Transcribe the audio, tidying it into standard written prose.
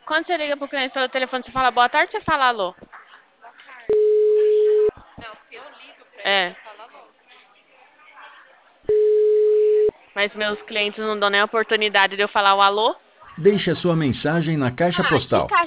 Quando você liga pro cliente pelo telefone, você fala boa tarde ou você fala alô? Não, se eu ligo pra ele, É. eu falo alô. Mas meus clientes não dão nem a oportunidade de eu falar o alô. Deixe a sua mensagem na caixa Ah, que postal